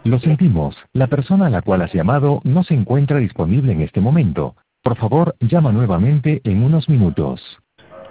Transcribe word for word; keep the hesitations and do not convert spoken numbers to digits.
Lo sentimos, la persona a la cual has llamado no se encuentra disponible en este momento. Por favor, llama nuevamente en unos minutos.